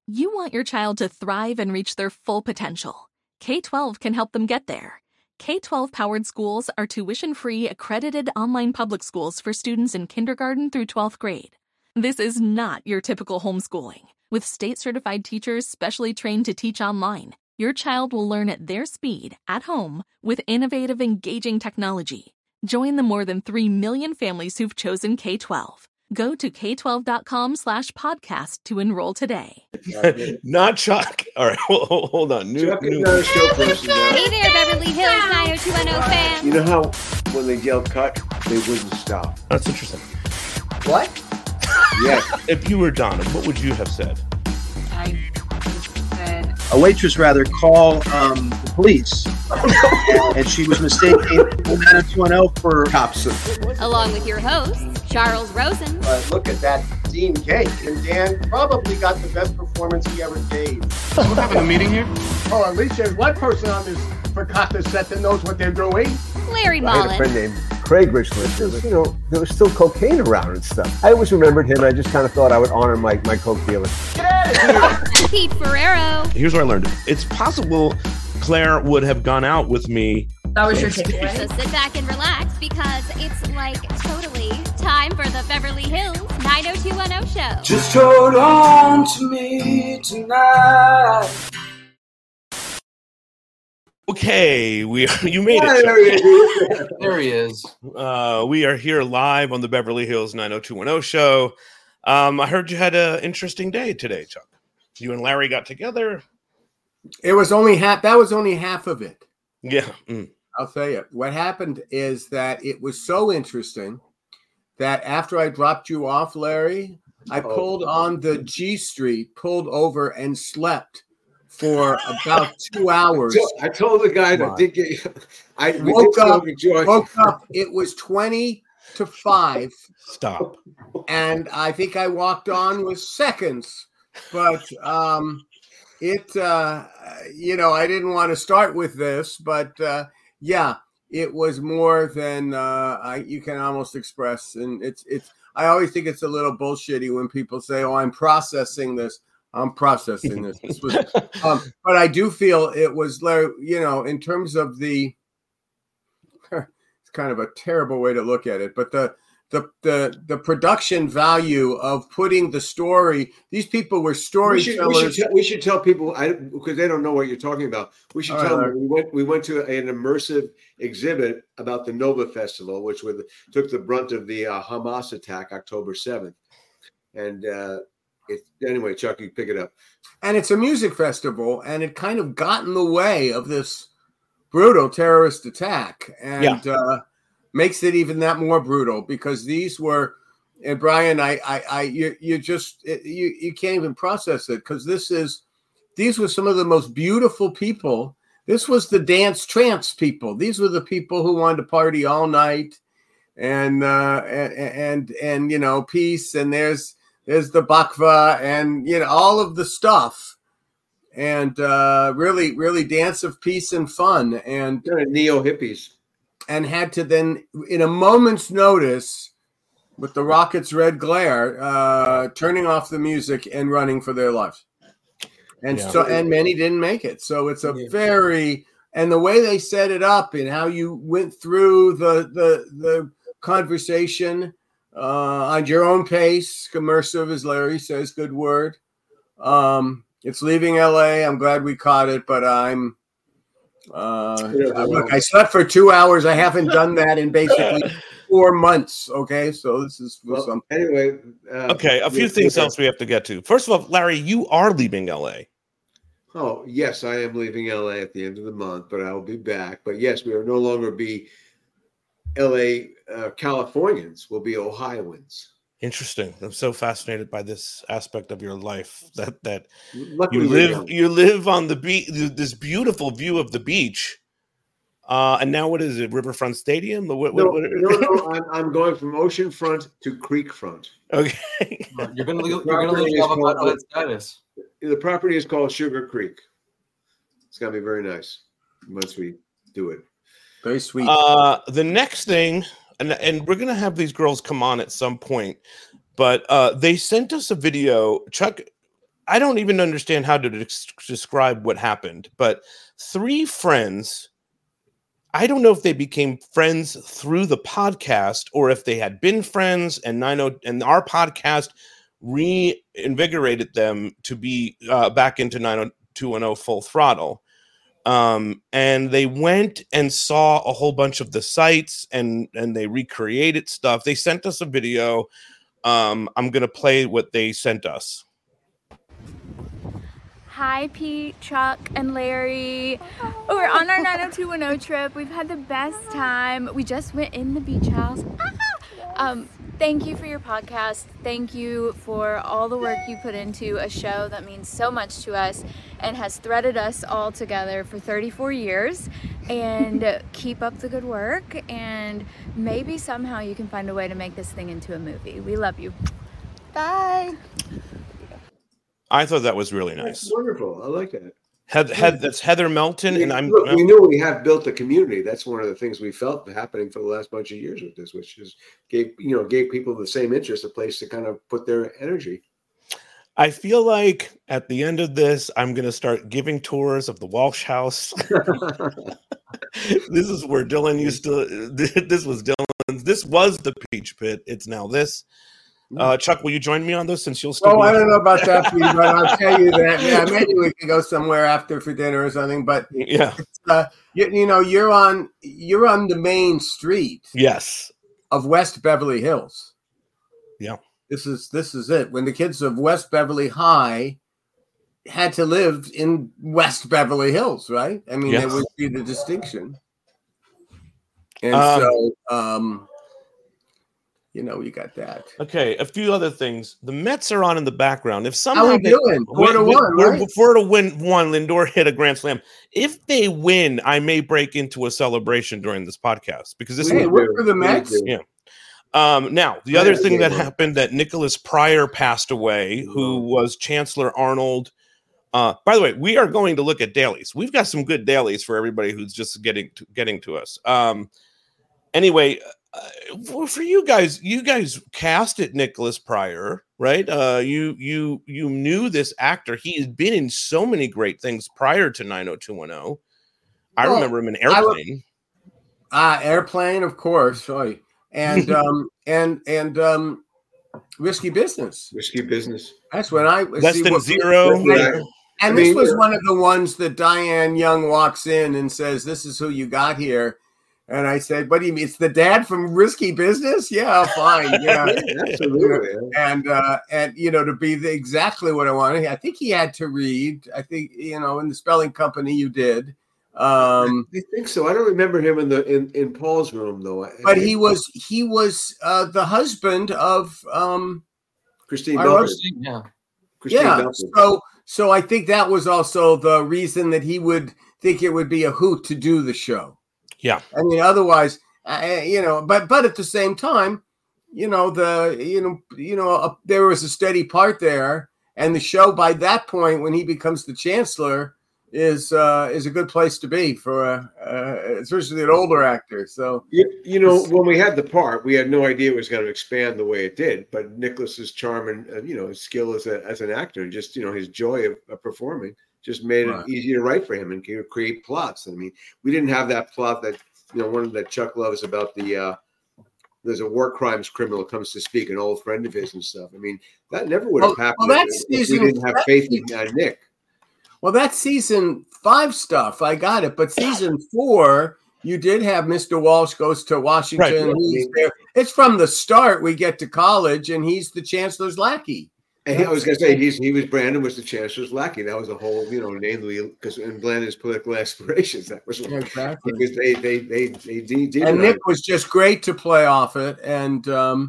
You want your child to thrive and reach their full potential. K-12 can help them get there. K-12 powered schools are tuition-free, accredited online public schools for students in kindergarten through 12th grade. This is not your typical homeschooling. With state-certified teachers specially trained to teach online, your child will learn at their speed, at home, with innovative, engaging technology. Join the more than 3 million families who've chosen K-12. Go to k12.com/podcast to enroll today. Not Chuck. All right, hold on. Chuck is not a show person now. Hey there, Beverly Hills 90210 fans. You know how when they yell cut, they wouldn't stop. That's interesting. What? Yes. If you were Donna, what would you have said? I said A waitress call the police, and she was mistaking 90210 for cops. Along with your hosts, Charles Rosen. But look at that Dean cake. And Dan probably got the best performance he ever gave. We're having a meeting here? Oh, at least there's one person on this Forgotten set that knows what they're doing. Larry I had a Mullen. friend named Craig Richland. You know, there was still cocaine around and stuff. I always remembered him. I just kind of thought I would honor my coke dealer. Get out of here! Pete Ferrero. Here's what I learned. It's possible Claire would have gone out with me. That was your takeaway? So sit back and relax because it's like totally time for the Beverly Hills 90210 show. Just hold on to me tonight. Okay, you made it. There he is. We are here live on the Beverly Hills 90210 show. I heard you had an interesting day today, Chuck. You and Larry got together. It was only half. That was only half of it. Yeah. I'll tell you. What happened is that it was so interesting that after I dropped you off, Larry, I pulled on the G Street, pulled over, and slept for about 2 hours. I told the guy that did get. I woke up. It was 20 to 5. Stop. And I think I walked on with seconds, but I didn't want to start with this, but yeah, it was more than you can almost express. And it's. I always think it's a little bullshitty when people say, "Oh, I'm processing this." I'm processing this. This was, but I do feel it was, in terms of the. It's kind of a terrible way to look at it, but the production value of putting the story. These people were storytellers. We should tell people because they don't know what you're talking about. We should tell them we went to an immersive exhibit about the Nova Festival, which took the brunt of the Hamas attack October 7th. And anyway, Chuck, you pick it up. And it's a music festival, and it kind of got in the way of this brutal terrorist attack, and makes it even that more brutal because these were. And Brian, you can't even process it because these were some of the most beautiful people. This was the dance trance people. These were the people who wanted to party all night, and peace. And there's the bakva, and all of the stuff, and really, really dance of peace and fun, and neo hippies, and had to then, in a moment's notice, with the rocket's red glare, turning off the music and running for their lives, and many didn't make it. So it's and the way they set it up and how you went through the conversation. On your own pace, immersive, as Larry says, good word. It's leaving LA. I'm glad we caught it, but look, I slept for 2 hours. I haven't done that in basically 4 months. Okay, so this is something. Anyway. Okay, a few things else we have to get to. First of all, Larry, you are leaving LA. Oh, yes, I am leaving LA at the end of the month, but I'll be back. But yes, we will no longer be LA Californians, will be Ohioans. Interesting. I'm so fascinated by this aspect of your life that Luckily you live on the beach, this beautiful view of the beach. And now what is it? Riverfront Stadium? No, I'm going from oceanfront to creekfront. Okay. You're gonna lose that status. The property is called Sugar Creek. It's gonna be very nice once we do it. Very sweet. The next thing, and we're going to have these girls come on at some point, but they sent us a video. Chuck, I don't even understand how to describe what happened, but 3 friends, I don't know if they became friends through the podcast or if they had been friends and our podcast reinvigorated them to be back into 90210 Full Throttle. And they went and saw a whole bunch of the sites and they recreated stuff. They sent us a video. I'm going to play what they sent us. Hi, Pete, Chuck, and Larry. We're on our 90210 trip. We've had the best time. We just went in the beach house. Thank you for your podcast. Thank you for all the work you put into a show that means so much to us and has threaded us all together for 34 years. And keep up the good work. And maybe somehow you can find a way to make this thing into a movie. We love you. Bye. I thought that was really nice. That's wonderful. I like that. That's Heather Melton, and we knew we have built a community. That's one of the things we felt happening for the last bunch of years with this, which is gave people the same interest, a place to kind of put their energy. I feel like at the end of this, I'm going to start giving tours of the Walsh House. This is where Dylan used to. This was Dylan's. This was the Peach Pit. It's now this. Chuck, will you join me on this since you'll still? I don't know about that, Pete, but I'll tell you that. Yeah, maybe we can go somewhere after for dinner or something. But yeah, you're on the main street. Yes, of West Beverly Hills. Yeah, this is it. When the kids of West Beverly High had to live in West Beverly Hills, right? I mean, there would be the distinction. And you got that. Okay, a few other things. The Mets are on in the background. If somehow how are we doing? 4-1, right? Before to win one, Lindor hit a grand slam. If they win, I may break into a celebration during this podcast because this is work for the Mets. Yeah. Now the other thing that happened that Nicholas Pryor passed away, who was Chancellor Arnold. By the way, we are going to look at dailies. We've got some good dailies for everybody who's just getting to us. Anyway. For you guys casted Nicholas Pryor, right? You knew this actor. He had been in so many great things prior to 90210. I remember him in Airplane. Airplane, of course. Sorry. And Risky Business. Risky Business. That's when I Less Than Zero. And this was one of the ones that Diane Young walks in and says, "This is who you got here." And I said, "What do you mean? It's the dad from Risky Business?" Yeah, fine. Yeah, absolutely. And to be exactly what I wanted. I think he had to read. I think in the spelling company you did. I think so. I don't remember him in Paul's room though. But he was the husband of Christine Belford. Yeah. So I think that was also the reason that he would think it would be a hoot to do the show. Yeah, I mean, otherwise, but at the same time, there was a steady part there, and the show by that point, when he becomes the chancellor, is a good place to be for especially an older actor. So when we had the part, we had no idea it was going to expand the way it did. But Nicholas's charm and his skill as an actor, and just his joy of performing, just made it easy to write for him and create plots. I mean, we didn't have that plot that one that Chuck loves about there's a war crimes criminal comes to speak, an old friend of his and stuff. I mean, that never would have happened if we didn't have faith in Nick. Well, that's season 5 stuff. I got it. But season 4, you did have Mr. Walsh goes to Washington. Right. He's there. It's from the start. We get to college, and he's the chancellor's lackey. And I was going to say Brandon was the chancellor's lackey. That was a whole name because in Brandon's political aspirations, that was exactly because they and Nick was just great to play off it, and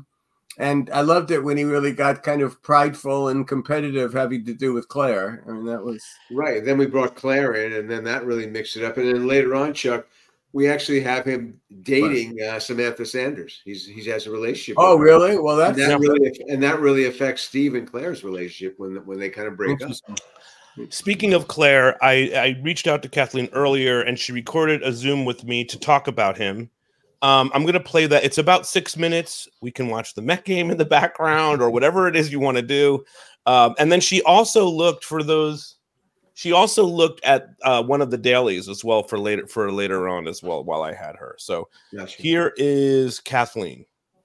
I loved it when he really got kind of prideful and competitive, having to do with Claire. I mean, that was right. Then we brought Claire in, and then that really mixed it up. And then later on, Chuck, we actually have him dating Samantha Sanders. He has a relationship. Oh, really? Well, that really affects Steve and Claire's relationship when they kind of break up. Speaking of Claire, I reached out to Kathleen earlier, and she recorded a Zoom with me to talk about him. I'm going to play that. It's about 6 minutes. We can watch the Met game in the background or whatever it is you want to do. And then she also looked for those. She also looked at one of the dailies as well for later on as well while I had her. So Here is Kathleen.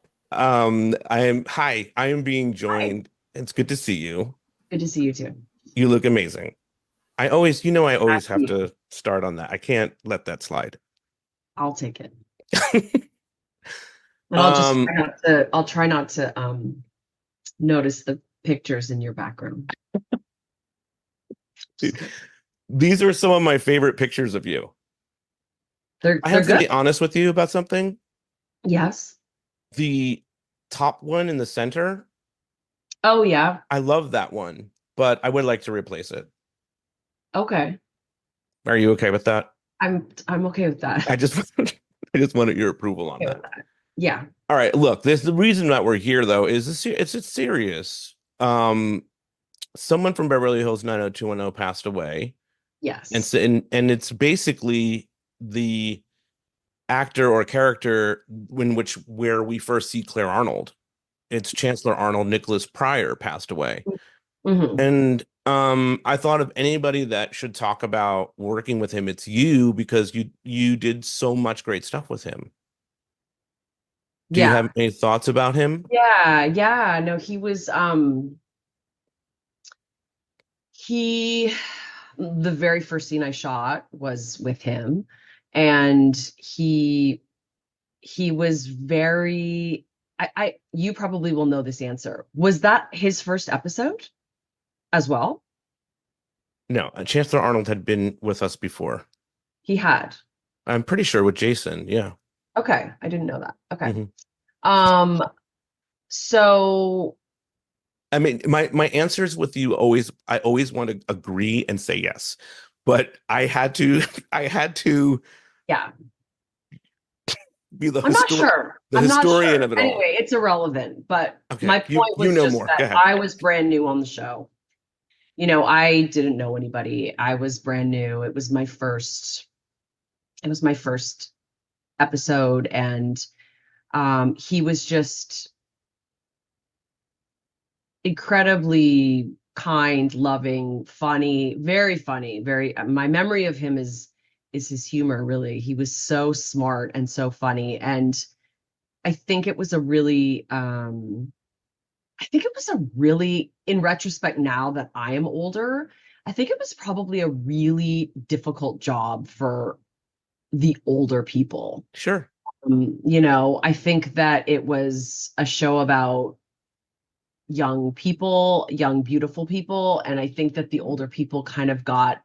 I am being joined. Hi. It's good to see you. Good to see you too. You look amazing. I always have to start on that. I can't let that slide. I'll take it. And I'll try not to notice the pictures in your background. These are some of my favorite pictures of you. I have to be honest with you about something. Yes. The top one in the center. Oh yeah. I love that one, but I would like to replace it. Okay. Are you okay with that? I'm okay with that. I just wanted your approval on that. Yeah. All right. Look, the reason that we're here though is it's serious. Someone from Beverly Hills 90210 passed away. Yes. And it's basically the actor or character where we first see Claire Arnold. It's Chancellor Arnold. Nicholas Pryor passed away. Mm-hmm. And I thought of anybody that should talk about working with him, it's you, because you did so much great stuff with him. Do you have any thoughts about him? Yeah. No, he was the very first scene I shot was with him, and he was very you probably will know this answer. Was that his first episode as well? No, Chancellor Arnold had been with us before. He had. I'm pretty sure with Jason, yeah. Okay, I didn't know that. Okay. Mm-hmm. So I mean, my answers with you I always want to agree and say yes, but I had to be the I'm not sure. The historian of it all. Anyway, it's irrelevant, but my point was just that I was brand new on the show. I didn't know anybody. I was brand new. It was my first episode, and he was just incredibly kind, loving, funny, very funny, my memory of him is his humor. Really, he was so smart and so funny, and I think it was a really in retrospect, now that I am older, I think it was probably a really difficult job for the older people. Sure. I think that it was a show about young people, young, beautiful people. And I think that the older people kind of got,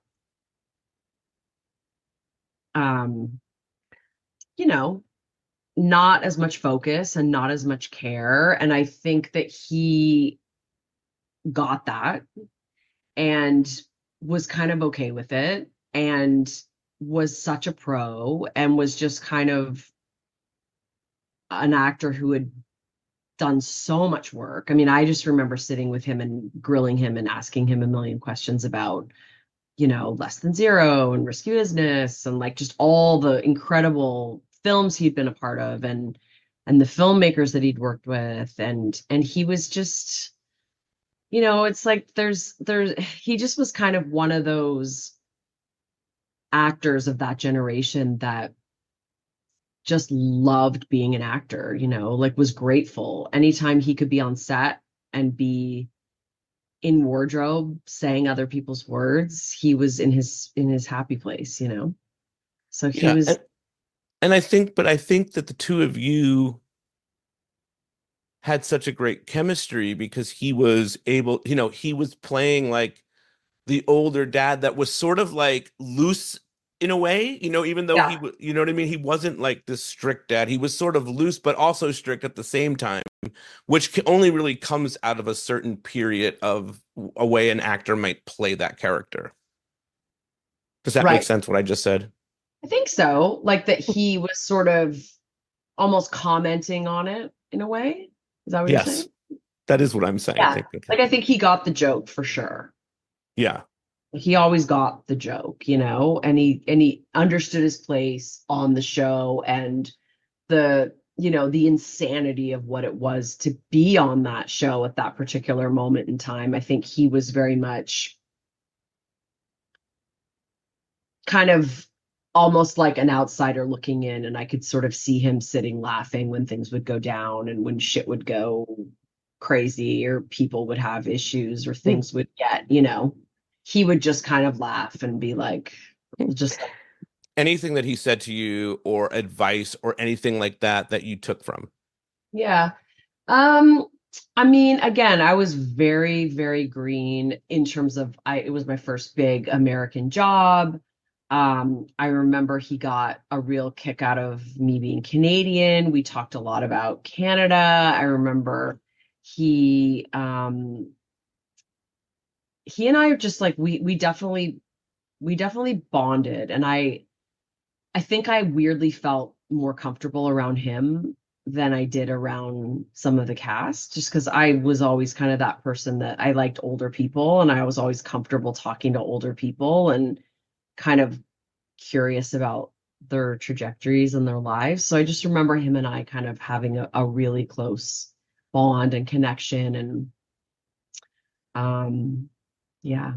not as much focus and not as much care. And I think that he got that and was kind of okay with it, and was such a pro, and was just kind of an actor who had done so much work. I mean, I just remember sitting with him and grilling him and asking him a million questions about, Less Than Zero and Risky Business, and like just all the incredible films he'd been a part of, and the filmmakers that he'd worked with. And he was just, it's like he just was kind of one of those actors of that generation that just loved being an actor, like was grateful anytime he could be on set and be in wardrobe saying other people's words. He was in his happy place, so he was. And I think that the two of you had such a great chemistry because he was able, he was playing like the older dad that was sort of like loose in a way, even though he, you know what I mean? He wasn't like this strict dad. He was sort of loose, but also strict at the same time, which only really comes out of a certain period of a way an actor might play that character. Does that make sense what I just said? I think so. Like that he was sort of almost commenting on it in a way. Is that what you're saying? That is what I'm saying. Yeah. I think he got the joke for sure. Yeah. He always got the joke, and he understood his place on the show, and the insanity of what it was to be on that show at that particular moment in time. I think he was very much kind of almost like an outsider looking in, and I could sort of see him sitting laughing when things would go down and when shit would go crazy or people would have issues or things would get, he would just kind of laugh and be like, just anything that he said to you or advice or anything like that you took from? Yeah. I mean, again, I was very, very green in terms of it was my first big American job. I remember he got a real kick out of me being Canadian. We talked a lot about Canada. I remember he and I are just like, we definitely bonded. And I think I weirdly felt more comfortable around him than I did around some of the cast, just because I was always kind of that person that I liked older people, and I was always comfortable talking to older people and kind of curious about their trajectories and their lives. So I just remember him and I kind of having a really close bond and connection. And yeah.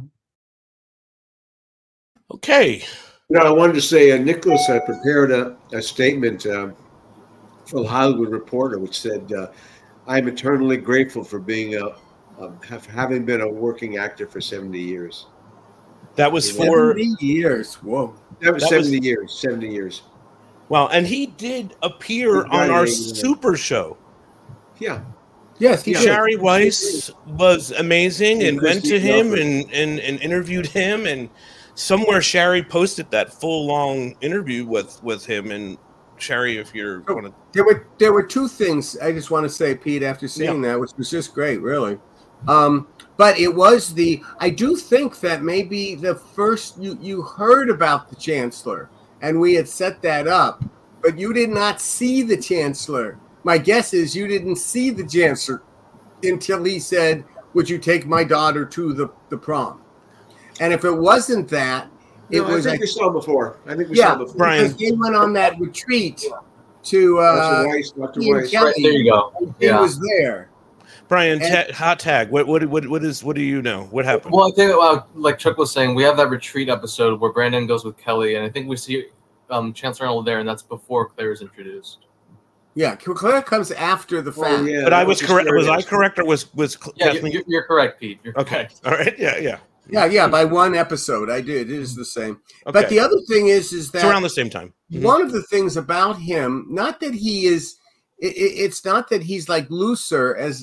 Okay. I wanted to say, Nicholas prepared a statement for the Hollywood Reporter, which said, "I'm eternally grateful for being having been a working actor for 70 years." That was for 70 years. Whoa. That was 70 years. 70 years. Wow, and he did appear on our Super Show. Yeah. Yes, he Shari Weiss was amazing and went to him and interviewed him, and somewhere Shari posted that full long interview with him. And Shari, if you're going to, there were two things I just want to say, Pete, after seeing that, which was just great, really. But it was I do think that maybe the first you heard about the Chancellor, and we had set that up, but you did not see the Chancellor. My guess is you didn't see the Chancellor until he said, "Would you take my daughter to the prom?" And if it wasn't that, it was. I think we saw him before. Brian. Because they went on that retreat to Dr. Weiss. Right, there you go. He was there. Brian, hot tag. What do you know? What happened? Well, I think like Chuck was saying, we have that retreat episode where Brandon goes with Kelly, and I think we see Chancellor Arnold there, and that's before Claire is introduced. Yeah, Claire comes after the fact. Yeah, but I was correct. Was I correct, or was Kathleen? You're correct, Pete. You're okay. correct. All right. Yeah. Yeah. By one episode, I did. It is the same. Okay. But the other thing is that it's around the same time. One of the things about him, not that he is, it's not that he's like looser as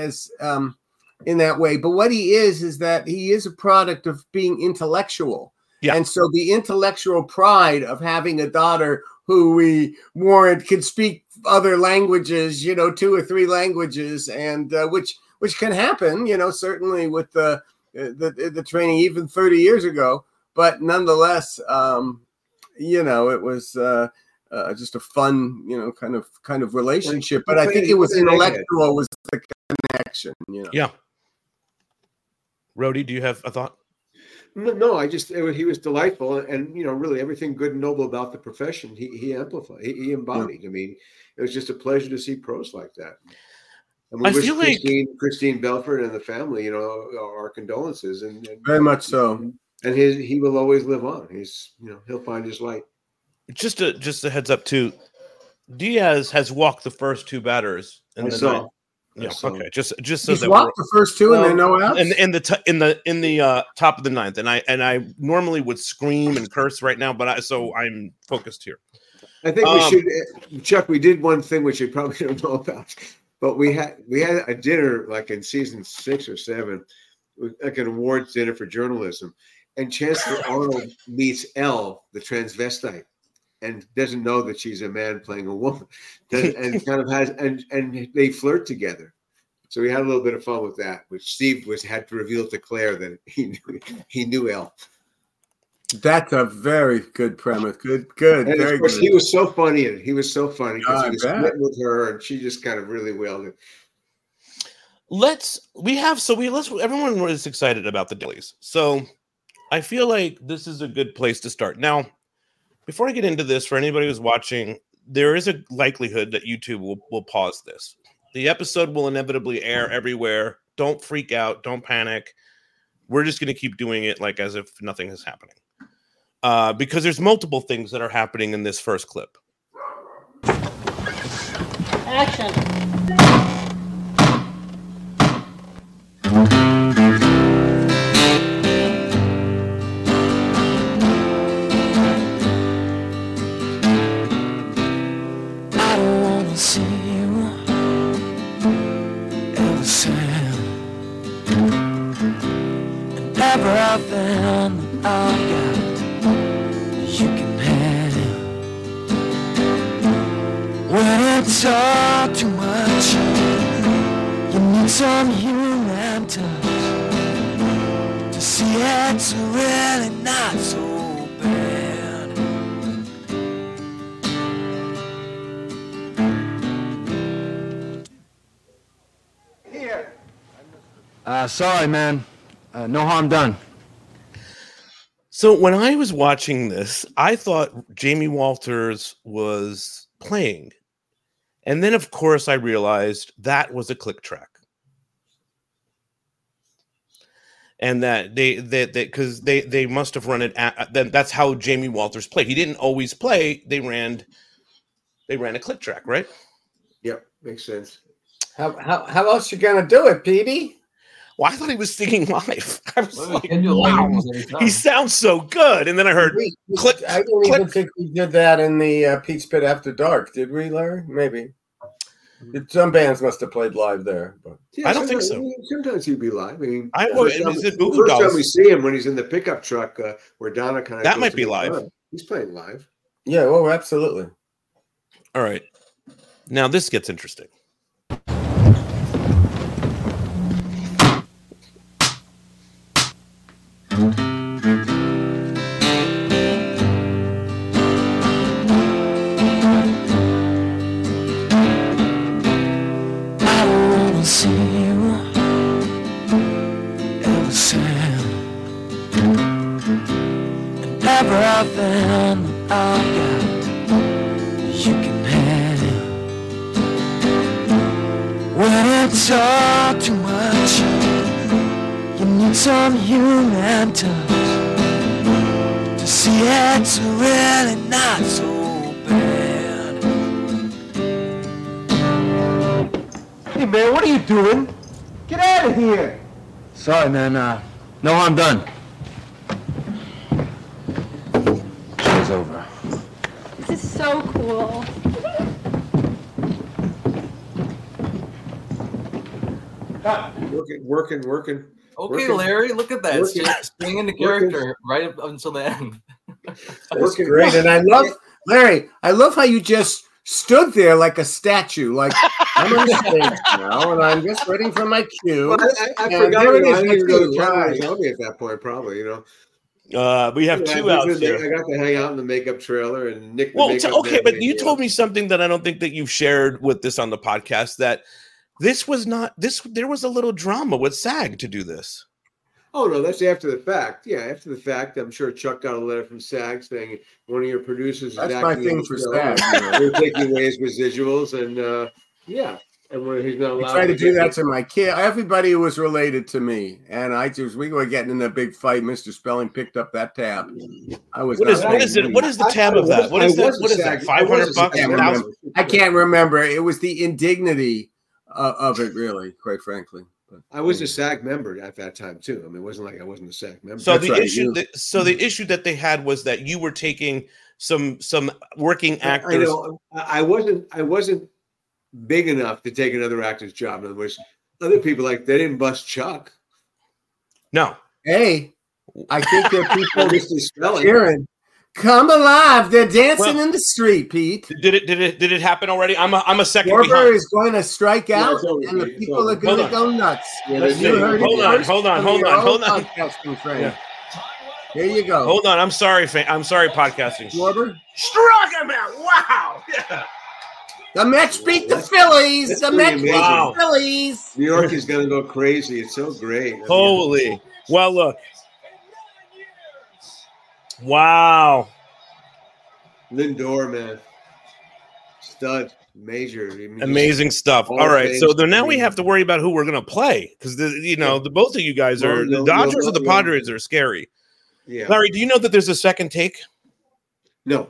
in that way, but what he is that he is a product of being intellectual. Yeah. And so the intellectual pride of having a daughter who we warrant can speak other languages, 2 or 3 languages, and which can happen, certainly with the training even 30 years ago. But nonetheless, it was just a fun, kind of relationship. But I think it was intellectual was the connection. Yeah. Rhodey, do you have a thought? No, he was delightful, and really everything good and noble about the profession he amplified, he embodied. I mean, it was just a pleasure to see pros like that. And we wish Christine Belford and the family, our condolences, and very much so. And he will always live on. He's, he'll find his light. Just a heads up too. Diaz has walked the first 2 batters in the night. Yeah. Okay. Just so he's walked the first 2 and then no outs. In the top of the 9th, and I normally would scream and curse right now, but I'm focused here. I think we should, Chuck. We did one thing which you probably don't know about, but we had a dinner like in season 6 or 7, like an awards dinner for journalism, and Chancellor Arnold meets Elle, the transvestite, and doesn't know that she's a man playing a woman, and kind of has and they flirt together. So we had a little bit of fun with that, which Steve had to reveal to Claire that he knew Elle. That's a very good premise. Good. And very good. He was so funny, and he was so funny because he was split with her, and she just kind of really wailed it. Everyone was excited about the dailies, so I feel like this is a good place to start. Now, before I get into this, for anybody who's watching, there is a likelihood that YouTube will pause this. The episode will inevitably air everywhere. Don't freak out. Don't panic. We're just going to keep doing it like as if nothing is happening. Because there's multiple things that are happening in this first clip. Action. I don't wanna see you ever sad, and everything I got you can have. When it's all too much, you need some human touch to see it's really not so bad. Here. Sorry, man. No harm done. So when I was watching this, I thought Jamie Walters was playing. And then, of course, I realized that was a click track. And that because they must have run it that's how Jamie Walters played. He didn't always play. They ran a click track, right? Yep, makes sense. How else you gonna do it, Petey? Well, I thought he was singing live. I was like, wow, he sounds so good. And then I heard click. I don't even think we did that in the Pete's Pit After Dark, did we, Larry? Maybe. Some bands must have played live there, but Yeah, I don't think so. Sometimes he'd be live. I mean, Goo Goo first Dolls. time we see him when he's in the pickup truck where Donna kind of That might be live. He's playing live. yeah, oh, absolutely. All right. Now this gets interesting. I don't wanna see you ever sad, and everything I got you can have. When it's all too much, you need some human touch to see it's really not so bad. Hey, man, what are you doing? Get out of here! Sorry, man. No harm done. Show's over. This is so cool. Working. Okay, Larry, look at that. Staying into character right up until the end. That's great. And I love, Larry, I love how you just stood there like a statue. Like, I'm on the stage now, and I'm just waiting for my cue. Well, I forgot I didn't even go to camera tell me at that point, probably, you know. We have two out here. I got to hang out in the makeup trailer and Nick. Okay, but you told me something that I don't think that you've shared with this on the podcast, that this was not this. There was a little drama with SAG to do this. Oh no, that's after the fact. Yeah, after the fact, I'm sure Chuck got a letter from SAG saying one of your producers is That's acting my thing in for the show. SAG. They're taking away his residuals, and yeah, and when he's not allowed. I tried to do that to my kid. Everybody who was related to me, and we were getting in a big fight. Mr. Spelling picked up that tab. I was. What is it? What is the tab of that? What is that? What is that? $500? I can't remember. It was the indignity of it, really, quite frankly. But, I was a SAG member at that time too. I mean, it wasn't like I wasn't a SAG member. So the issue, the issue that they had was that you were taking some working actors. I wasn't big enough to take another actor's job. In other words, other people they didn't bust Chuck. No. Hey, I think there are people Mr. Spelling. cheering. Come alive! They're dancing in the street, Pete. Did it happen already? I'm a second Schwarber behind. is going to strike out, and the people are going to go nuts. Let's see. Hold on. Yeah. Here you go. Hold on. I'm sorry, podcasting. Schwarber struck him out. Wow. Yeah. The Mets beat the Phillies. The Mets beat the Phillies. New York is going to go crazy. It's so great. Holy. Well, look. Wow. Lindor, man. Stud, major, amazing stuff. All right, so now we have to worry about who we're going to play because the both of you guys are the Dodgers or the Padres are scary. Yeah, Larry, do you know that there's a second take? No.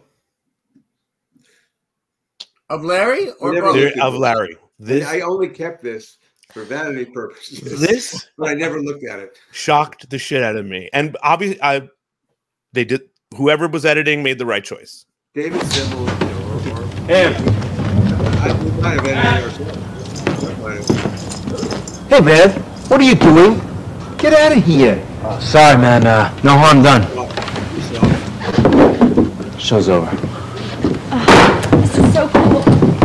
Of Larry or of Larry? I only kept this for vanity purposes. But I never looked at it. Shocked the shit out of me, and obviously, they did. Whoever was editing made the right choice. David Simmel, Hey. We might have edited ourselves. Hey, man. What are you doing? Get out of here. Sorry, man. No harm done. Show's over. This is so cool.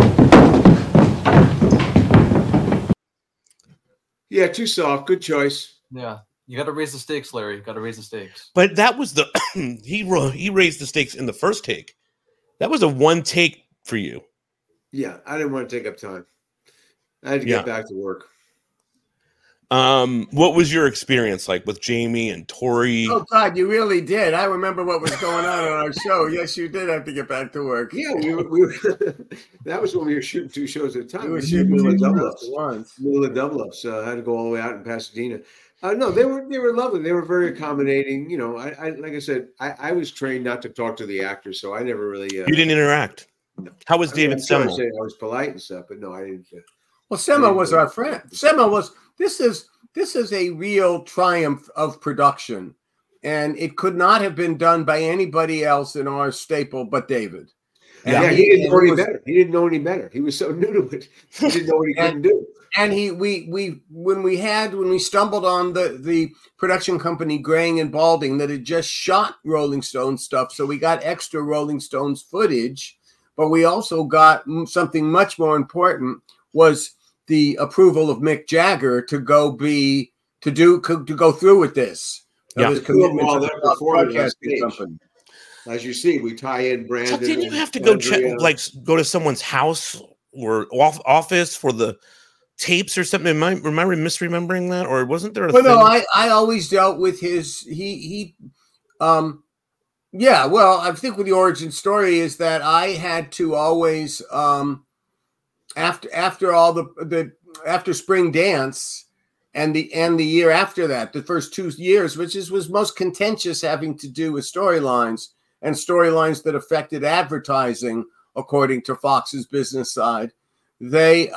Yeah, too soft. Good choice. Yeah. You got to raise the stakes, Larry. You got to raise the stakes. But that was the he raised the stakes in the first take. That was a one take for you. Yeah, I didn't want to take up time. I had to get back to work. What was your experience like with Jamie and Tori? Oh God, you really did. I remember what was going on our show. Yes, you did have to get back to work. Yeah, we were that was when we were shooting 2 shows at a time. We were shooting middle of double ups. So I had to go all the way out in Pasadena. No, they were lovely. They were very accommodating. You know, I like I said, I was trained not to talk to the actors, so I never really. You didn't interact. No. How was David Simmel? I was polite and stuff, but no, I didn't. Well, Simmel was our friend. Simmel was. This is a real triumph of production, and it could not have been done by anybody else in our staple but David. Yeah, he didn't know any better. He didn't know any better. He was so new to it. He didn't know what he couldn't do. And when we stumbled on the production company Graying and Balding that had just shot Rolling Stones stuff, so we got extra Rolling Stones footage, but we also got something much more important was the approval of Mick Jagger to go through with this. Yeah. As you see, we tie in Brandon. So didn't you have to go go to someone's house or office for the tapes or something? Am I misremembering that, or wasn't there a thing? No, I always dealt with his yeah, well, I think with the origin story is that I had to always after Spring Dance and the year after that, the first 2 years, which was most contentious, having to do with storylines that affected advertising, according to Fox's business side, they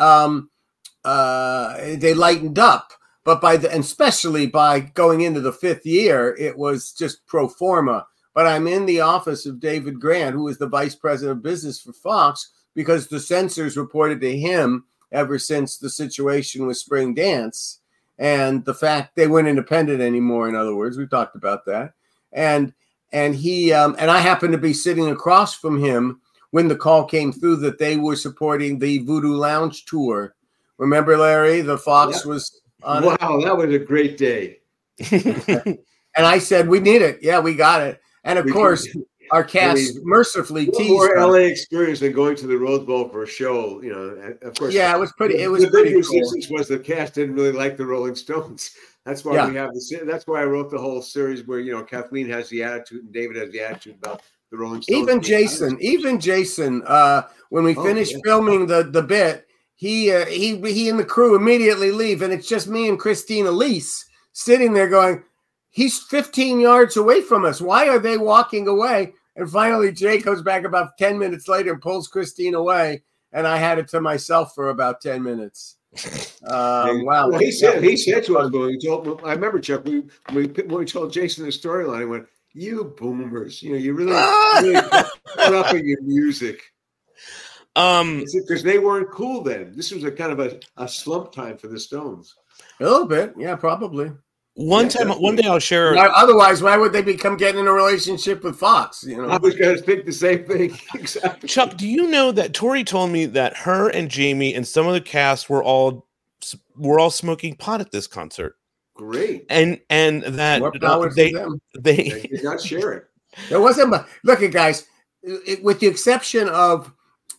lightened up. But especially by going into the 5th year, it was just pro forma. But I'm in the office of David Grant, who was the vice president of business for Fox, because the censors reported to him ever since the situation with Spring Dance and the fact they weren't independent anymore. In other words, we've talked about that. And he and I happened to be sitting across from him when the call came through that they were supporting the Voodoo Lounge tour. Remember, Larry, the Fox was on. Wow, that was a great day. And I said, we need it. Yeah, we got it. And of course, our cast mercifully teased more LA experience than going to the Rose Bowl for a show. You know, of course. Yeah, it was pretty. It was the pretty big cool. resistance was the cast didn't really like the Rolling Stones. That's why we have that's why I wrote the whole series where Kathleen has the attitude and David has the attitude about the Rolling Stones. Even Jason, when we finished filming the bit, he and the crew immediately leave, and it's just me and Christine Elise sitting there going, he's 15 yards away from us. Why are they walking away? And finally, Jay comes back about 10 minutes later and pulls Christine away, and I had it to myself for about 10 minutes. Wow. Well, he said to us, I remember, Chuck, when we told Jason the storyline, he went, you boomers, you really put up in your music. Because they weren't cool then. This was a kind of a slump time for the Stones. A little bit, yeah, probably. One day I'll share. Otherwise, why would they get in a relationship with Fox? I was going to think the same thing. Exactly. Chuck, do you know that Tori told me that her and Jamie and some of the cast were all smoking pot at this concert? Great. And that they did not share it. There wasn't. Look, guys, with the exception of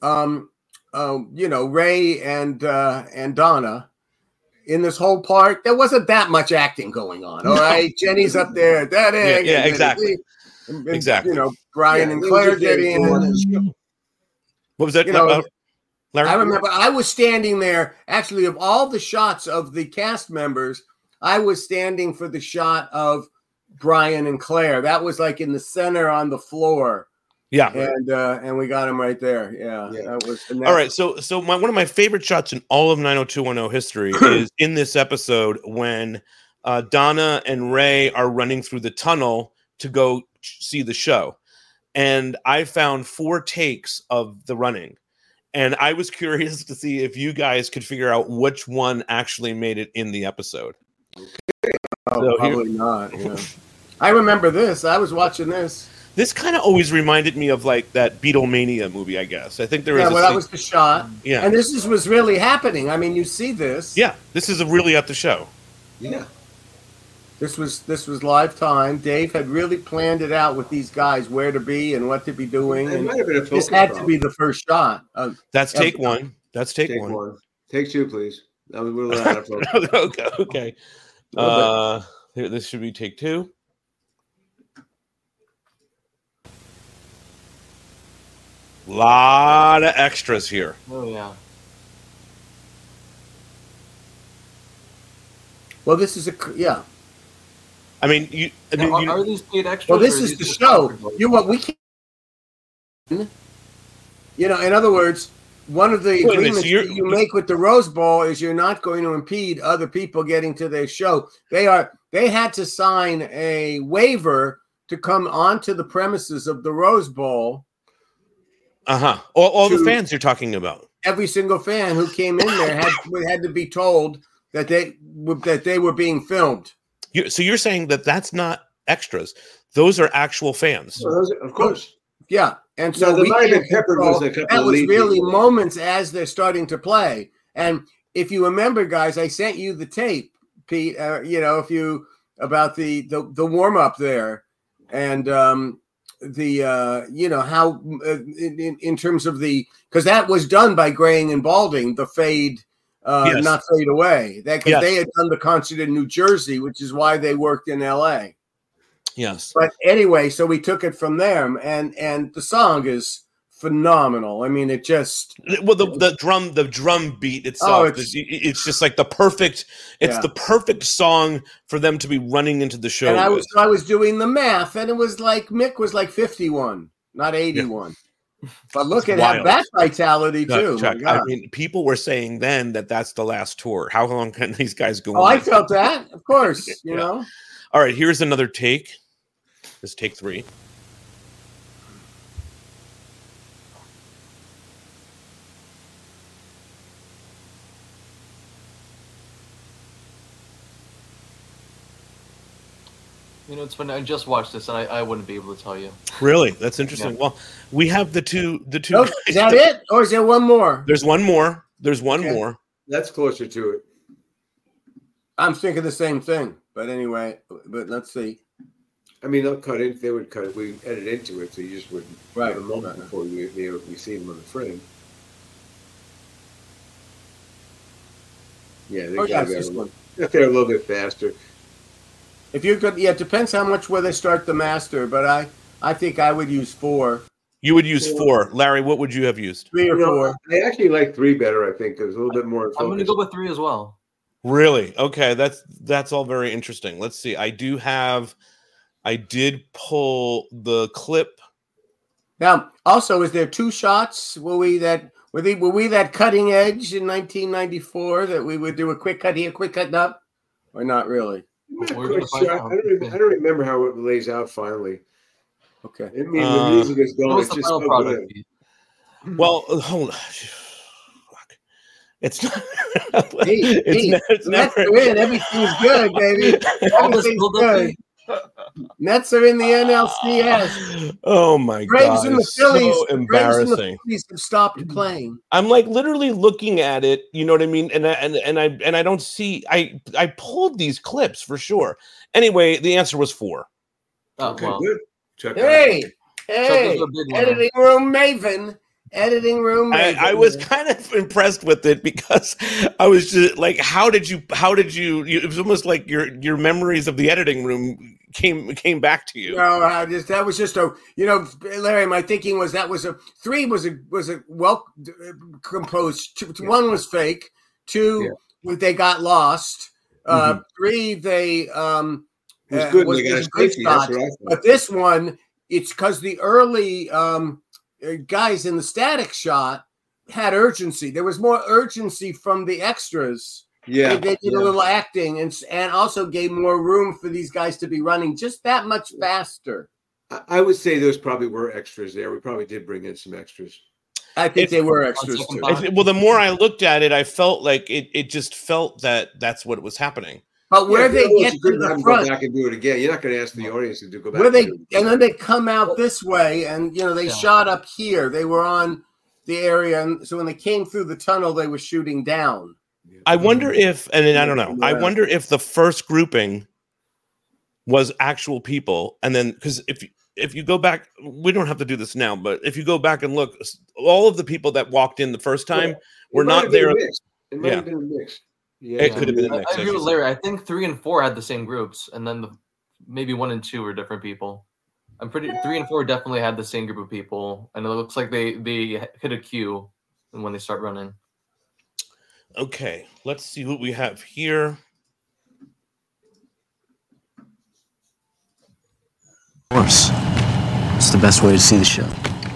Ray and Donna. In this whole part, there wasn't that much acting going on. All right, Jenny's up there, Daddy. Yeah, exactly. Exactly. Brian and Claire get in. What was that about? Larry? I remember I was standing there. Actually, of all the shots of the cast members, I was standing for the shot of Brian and Claire. That was like in the center on the floor. Yeah, and we got him right there. Yeah. That was all right. So one of my favorite shots in all of 90210 history is in this episode when Donna and Ray are running through the tunnel to go see the show, and I found 4 takes of the running, and I was curious to see if you guys could figure out which one actually made it in the episode. So probably not. Yeah. I remember this. I was watching this. This kind of always reminded me of like that Beatlemania movie, I guess. I think there was. Yeah, that was the shot. Yeah, and this was really happening. I mean, you see this. Yeah, this is really at the show. Yeah, this was live time. Dave had really planned it out with these guys, where to be and what to be doing. It might have been a focus this had problem. to be the first shot. That's take one. That's take one. Take 2, please. I was a little out of focus. Okay. Here, this should be take 2. Lot of extras here. Oh yeah. Well, this is I mean, you. Are these paid extras? Well, this is the show. We can't. In other words, one of the agreements that you make with the Rose Bowl is you're not going to impede other people getting to their show. They had to sign a waiver to come onto the premises of the Rose Bowl. All the fans you're talking about. Every single fan who came in there had to be told that they were being filmed. So you're saying that that's not extras; those are actual fans. Well, of course. Yeah, and so that was really moments as they're starting to play. And if you remember, guys, I sent you the tape, Pete. About the warm up there, and how in terms of because that was done by Graying and Balding, the fade. Yes. Not fade away. Because they had done the concert in New Jersey, which is why they worked in LA. Yes. But anyway, so we took it from there, and the song is phenomenal. I mean, it just the drum beat itself. It's just like the perfect. It's the perfect song for them to be running into the show. And I was doing the math, and it was like Mick was like 51, not 81. Yeah. But look at that vitality too. Chuck, I mean, people were saying then that that's the last tour. How long can these guys go on? I felt that, of course. You know. All right, here's another take. This is take 3. It's funny. I just watched this, and I wouldn't be able to tell you. Really? That's interesting. Yeah. Well, we have the two. Oh, is that it, or is there one more? There's one more. There's one more. That's closer to it. I'm thinking the same thing, but anyway. But let's see. I mean, they'll cut it. They would cut it. We edit into it, so you just wouldn't. Right. A moment before we see them on the frame. Yeah. This one. If they're a little bit faster. If you could, it depends how much where they start the master, but I think I would use 4. You would use 4. Larry, what would you have used? 3 or 4. I actually like 3 better, I think, because a little bit more focus. I'm going to go with 3 as well. Really? Okay, that's all very interesting. Let's see. I did pull the clip. Now, also, is there 2 shots? Were we that cutting edge in 1994 that we would do a quick cut here, quick cut up, or not really? I don't remember how it lays out finally. Okay. I mean, the music is going. It's just so good. Well, hold on. It's not. It's never. Everything's good, baby. Everything's good. Nets are in the NLCS. Oh my God! And the Phillies, so embarrassing. The Phillies have stopped playing. I'm like literally looking at it. You know what I mean? And I don't see. I pulled these clips for sure. Anyway, the answer was 4. Okay, good. Hey, editing room maven. editing room. I was kind of impressed with it because I was just like, how did you? It was almost like your memories of the editing room came back to you. No, that was just a, Larry. My thinking was that was a 3 was a well composed. 1 was fake. 2 they got lost. 3 they was good. Was a good shot. But this one, it's because the early guys in the static shot had urgency. There was more urgency from the extras. Yeah, they did a little acting and also gave more room for these guys to be running just that much faster. I would say those probably were extras there. We probably did bring in some extras. I think they were extras too. Well, the more I looked at it, I felt like it just felt that that's what was happening. But where they get to the front, go back and do it again. You're not going to ask the audience to go back. And then they come out this way, and they shot up here. They were on the area, and so when they came through the tunnel, they were shooting down. I wonder if, and I don't know. I wonder if the first grouping was actual people, and then because if you go back, we don't have to do this now, but if you go back and look, all of the people that walked in the first time were not there. It might have been a mix. Yeah, it could have been a mix. I agree with Larry. I think 3 and 4 had the same groups, and then maybe 1 and 2 were different people. I'm pretty 3 and 4 definitely had the same group of people, and it looks like they hit a queue when they start running. Okay, let's see what we have here. Of course, it's the best way to see the show.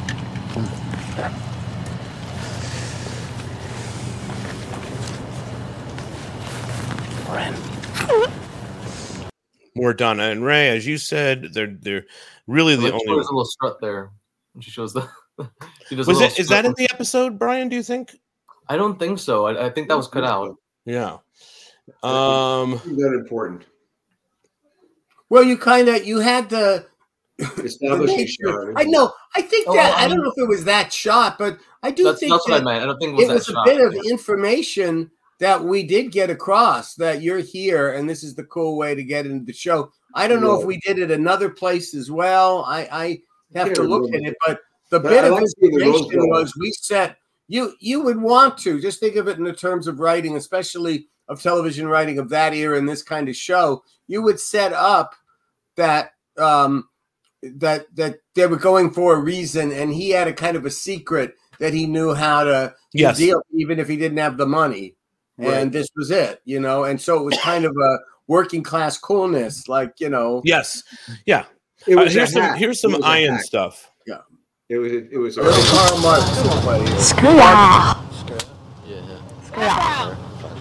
More Donna and Ray, as you said, they're really the only. There's a little strut there. She shows the. Is that in the episode, Brian? Do you think? I don't think so. I think that was cut out. Yeah. That important. Well, you had the establishing shot. I know. I think I don't know if it was that shot, but I do think that's what I meant. I don't think it was a bit of information that we did get across that you're here and this is the cool way to get into the show. I don't know if we did it another place as well. I have to look at it, but the bit of information was we set you would want to just think of it in the terms of writing, especially of television writing of that era in this kind of show. You would set up that that they were going for a reason, and he had a kind of a secret that he knew how to deal, even if he didn't have the money. Right. And this was it, and so it was kind of a working class coolness, Yes, yeah. Here's some iron stuff. Yeah, it was. Karl Marx. Screw ya. Screw ya.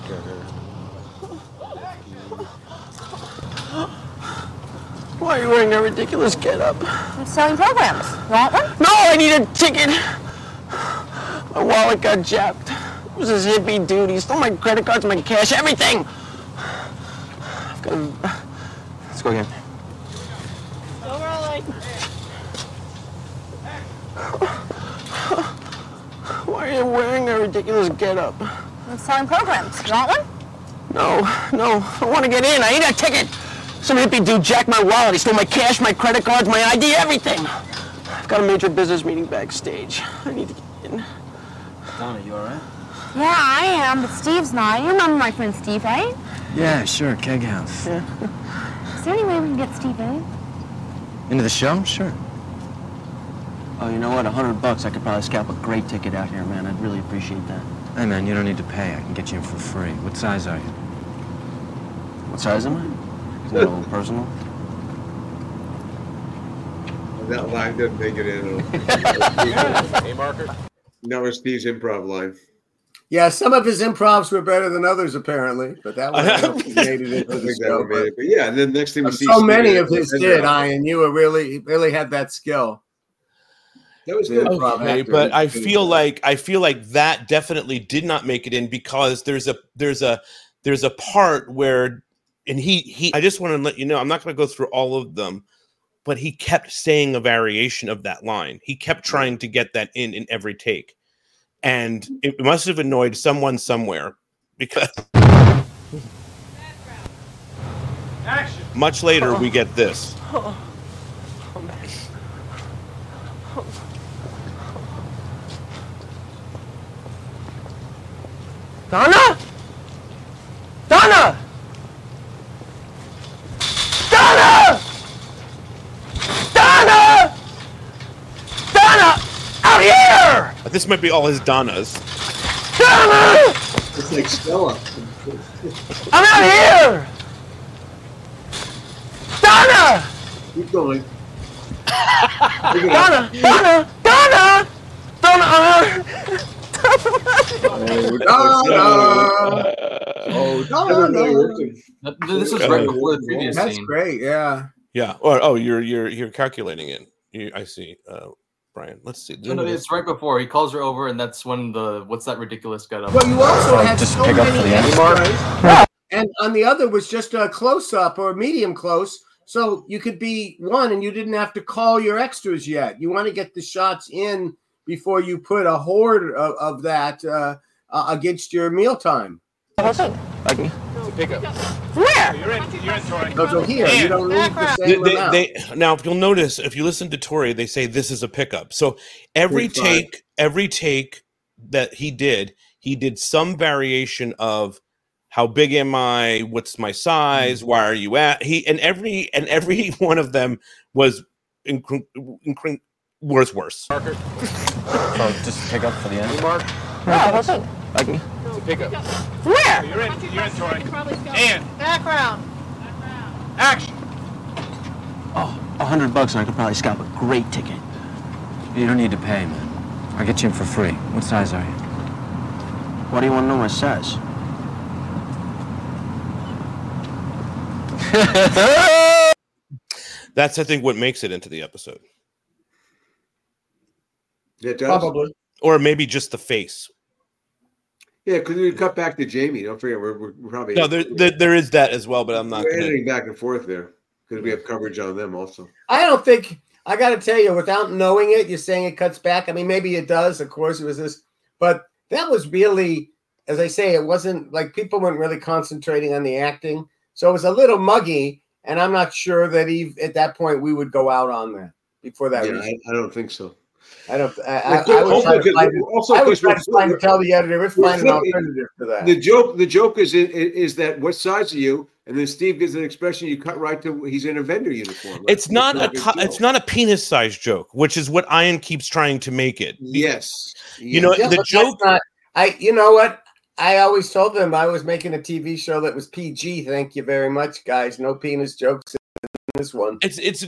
Why are you wearing a ridiculous getup? I'm selling programs. Want one? No, I need a ticket. My wallet got jacked. It was this hippie dude. He stole my credit cards, my cash, everything. I've got to... Let's go again. Still rolling. Why are you wearing a ridiculous getup? I'm selling programs. Want one? No. I want to get in. I need a ticket. Some hippie dude jacked my wallet. He stole my cash, my credit cards, my ID, everything. I've got a major business meeting backstage. I need to get in. Donna, you all right? Yeah, I am, but Steve's not. You remember my friend Steve, right? Yeah, sure. Keg House. Yeah. Is there any way we can get Steve in? Into the show? Sure. Oh, you know what? $100. I could probably scalp a great ticket out here, man. I'd really appreciate that. Hey, man, you don't need to pay. I can get you in for free. What size are you? What size am I? Is that a little personal? That line doesn't make it in. Hey, Marker. That was Steve's improv line. Yeah, some of his improvs were better than others, apparently, but that one made it into the show. But yeah, and then next thing we see, so many of his did, Ian. You were really had that skill. That was good. Okay, but I feel like that definitely did not make it in because there's a part where, and he I just want to let you know, I'm not going to go through all of them, but he kept saying a variation of that line. He kept trying to get that in every take. And it must have annoyed someone somewhere because much later we get this. Donna? Donna! Donna! Donna! Donna! Out here! This might be all his Donnas. Donna! It's like Stella. I'm out here! Donna! Keep going. Donna! Donna! Donna! Donna! I'm out here! This is right before the previous That's scene. great. Yeah. Yeah. Oh, you're calculating it. I see. Brian, let's see. No, it's right before he calls her over, and that's when the what's that ridiculous get up. Well, you also had just so pick up for many the end extras, and on the other was just a close up or medium close, so you could be one, and you didn't have to call your extras yet. You want to get the shots in before you put a horde of that against your mealtime. Pick up. Where? You're in Tori. So here, you don't need the same amount. Now, if you'll notice, if you listen to Tori, they say this is a pickup. So every take that he did some variation of how big am I? What's my size? Why are you at? Every one of them was worse. So just pick up for the end. Mark. Pick up. Where? You're in Tori. And Background. action. Oh, $100 and I could probably scalp a great ticket. You don't need to pay, man. I'll get you in for free. What size are you? Why do you want to know my size? That's, I think, what makes it into the episode. It does. Probably. Or maybe just the face. Yeah, because we cut back to Jamie. Don't forget, we're probably No, there is that as well, but I'm not. We're editing back and forth there because we have coverage on them also. I don't think I got to tell you, without knowing it, you're saying it cuts back. I mean, maybe it does. Of course, it was this, but that was really, as I say, it wasn't like people weren't really concentrating on the acting, so it was a little muggy. And I'm not sure that at that point we would go out on that before that. Yeah, I don't think so. I don't. I was trying to tell the editor, let's find an alternative to that. The joke is that what size are you? And then Steve gives an expression. You cut right to he's in a vendor uniform. Right? It's not a penis size joke, which is what Ian keeps trying to make it. Yes, you know the joke. You know what? I always told them I was making a TV show that was PG. Thank you very much, guys. No penis jokes in this one.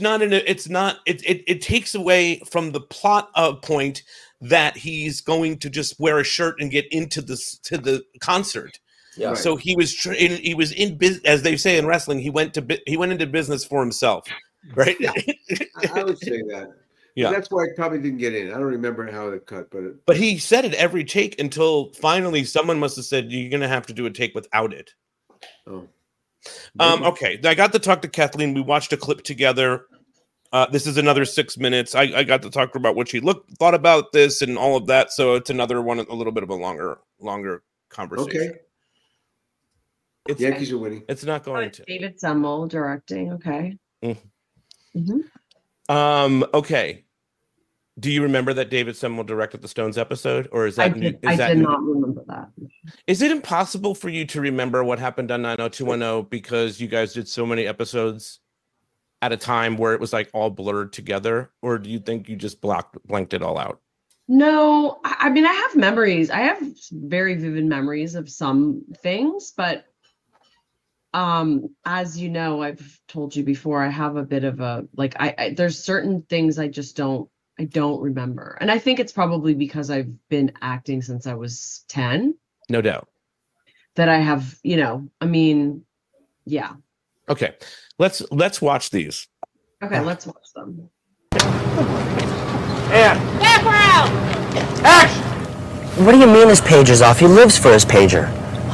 It takes away from the plot point that he's going to just wear a shirt and get into the concert. Yeah. So he was in business, as they say in wrestling. He went into business for himself, right? Yeah. I would say that. Yeah, that's why I probably didn't get in. I don't remember how it cut, but he said it every take until finally someone must have said you're going to have to do a take without it. Oh. Okay, I got to talk to Kathleen. We watched a clip together. This is another 6 minutes. I got to talk to her about what she thought about this and all of that. So it's another one, a little bit of a longer conversation. Okay. Yankees are winning. It's not going to. David Semmel directing. Okay. Mm-hmm. Okay. Do you remember that David Semmel directed the Stones episode, or is that? I did not remember that. Is it impossible for you to remember what happened on 90210 because you guys did so many episodes at a time where it was like all blurred together, or do you think you just blanked it all out? No, I mean I have memories. I have very vivid memories of some things, but as you know, I've told you before, I have a bit of a there's certain things I don't remember. And I think it's probably because I've been acting since I was 10. No doubt. That I have, yeah. Okay. Let's watch these. Okay, let's watch them. And Background. action! What do you mean his page is off? He lives for his pager.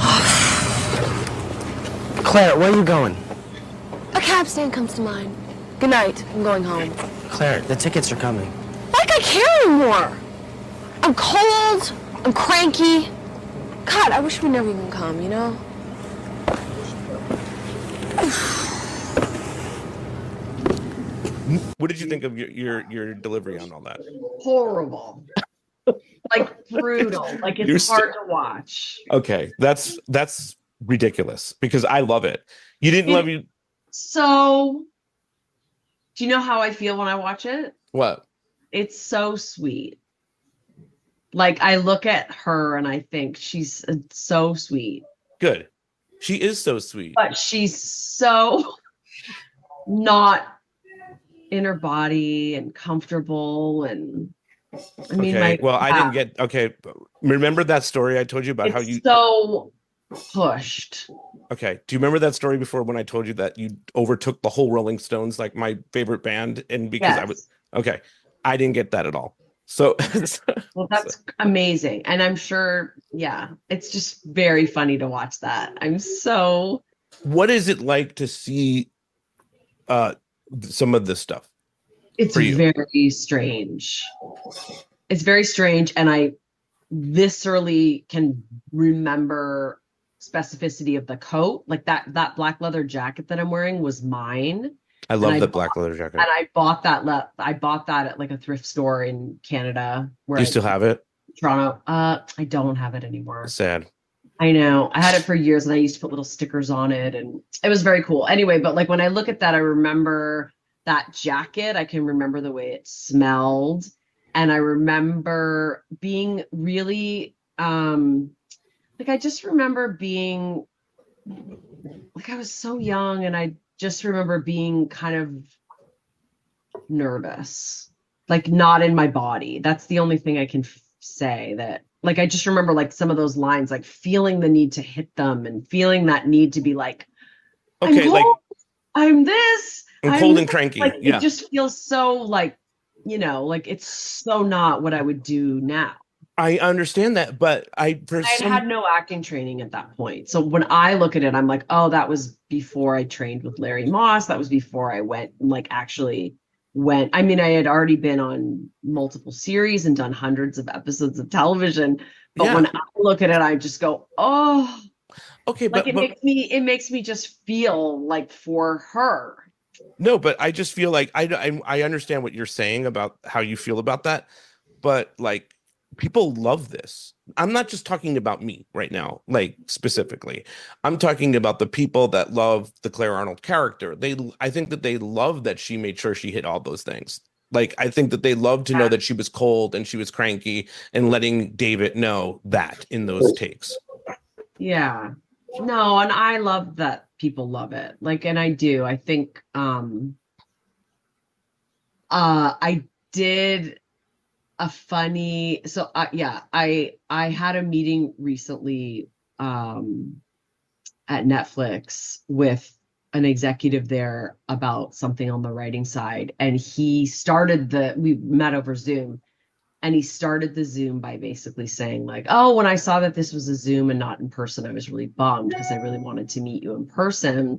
Claire, where are you going? A cab stand comes to mind. Good night. I'm going home. Claire, the tickets are coming. Like I care anymore. I'm cold. I'm cranky. God, I wish we never even come, you know? What did you think of your delivery on all that? Horrible. Like brutal. Like it's hard to watch. Okay, that's ridiculous because I love it. You didn't love you. So, do you know how I feel when I watch it? What? It's so sweet. Like I look at her and I think she's so sweet. Good. She is so sweet. But she's so not in her body and comfortable and I mean, okay. like, Well, I didn't get. Okay, remember that story I told you about how you so pushed. Okay, do you remember that story before when I told you that you overtook the whole Rolling Stones, like my favorite band, and because I was okay, I didn't get that at all. So, well, that's amazing, and I'm sure, yeah, it's just very funny to watch that. I'm so. What is it like to see some of this stuff? It's very strange. It's very strange, and I viscerally can remember specificity of the coat. Like that black leather jacket that I'm wearing was mine. I love the black leather jacket. And I bought that at like a thrift store in Canada. Do you still have it? Toronto. I don't have it anymore. Sad. I know. I had it for years, and I used to put little stickers on it, and it was very cool. Anyway, but like when I look at that, I remember that jacket. I can remember the way it smelled. And I remember being really, like, I just remember being, like, I was so young, and I just remember being kind of nervous, like not in my body. That's the only thing I can say that, like, I just remember like some of those lines, like feeling the need to hit them and feeling that need to be like, okay, I'm this. I'm cold and cranky. Like, yeah. It just feels so like, you know, like it's so not what I would do now. I understand that, but I had no acting training at that point. So when I look at it, I'm like, oh, that was before I trained with Larry Moss. That was before I went and like actually went. I mean, I had already been on multiple series and done hundreds of episodes of television. But when I look at it, I just go, oh, okay. Like it makes me just feel like for her. No, but I just feel like I understand what you're saying about how you feel about that, but like people love this. I'm not just talking about me right now, like specifically. I'm talking about the people that love the Claire Arnold character. I think that they love that she made sure she hit all those things. Like, I think that they love to know that she was cold and she was cranky, and letting David know that in those takes. Yeah. No, and I love that people love it. Like, and I do. I think I did a funny I had a meeting recently at Netflix with an executive there about something on the writing side, and we met over Zoom, and he started the Zoom by basically saying like, oh, when I saw that this was a Zoom and not in person, I was really bummed because I really wanted to meet you in person.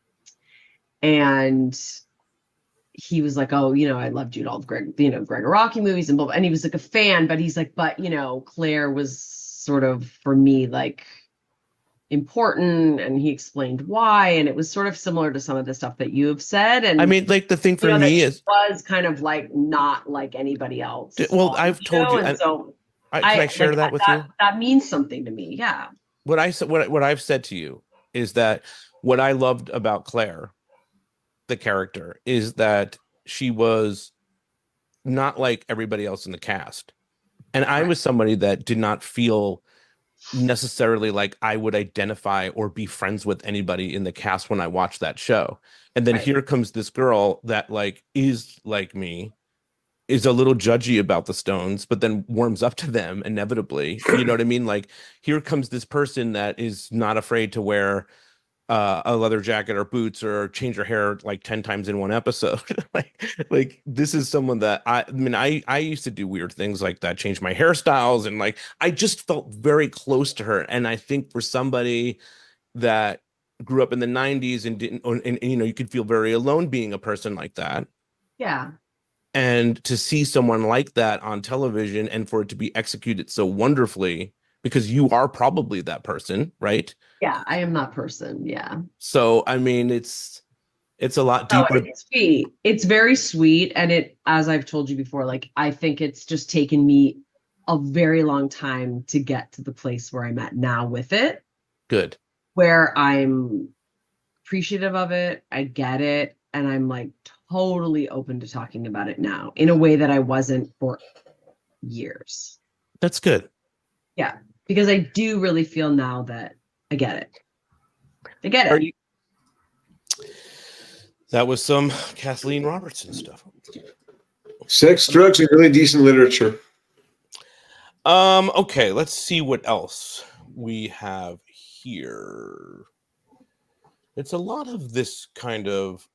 And he was like, oh, I loved you in all the Greg Araki movies and blah, blah. And he was like a fan, but he's like, but Claire was sort of, for me, like important, and he explained why, and it was sort of similar to some of the stuff that you have said. And I mean, like, the thing for me is was kind of like not like anybody else. Well, I've told you, and so can I share that with you? That means something to me. Yeah. What I've said to you is that what I loved about Claire, the character, is that she was not like everybody else in the cast. And I was somebody that did not feel necessarily like I would identify or be friends with anybody in the cast when I watched that show. And then here comes this girl that like is like me, is a little judgy about the Stones, but then warms up to them inevitably. You know what I mean? Like, here comes this person that is not afraid to wear a leather jacket or boots or change her hair like 10 times in one episode. like this is someone that I used to do weird things like that, change my hairstyles, and like I just felt very close to her. And I think for somebody that grew up in the 90s and didn't, and you could feel very alone being a person like that. Yeah. And to see someone like that on television and for it to be executed so wonderfully, because you are probably that person, right? Yeah, I am that person. Yeah. So, I mean, it's a lot deeper. It's sweet. It's very sweet. And as I've told you before, like, I think it's just taken me a very long time to get to the place where I'm at now with it. Good. Where I'm appreciative of it, I get it, and I'm like totally open to talking about it now in a way that I wasn't for years. That's good. Yeah, because I do really feel now that I get it. I get it. That was some Kathleen Robertson stuff. Sex, drugs, and really decent literature. Okay, let's see what else we have here. It's a lot of this kind of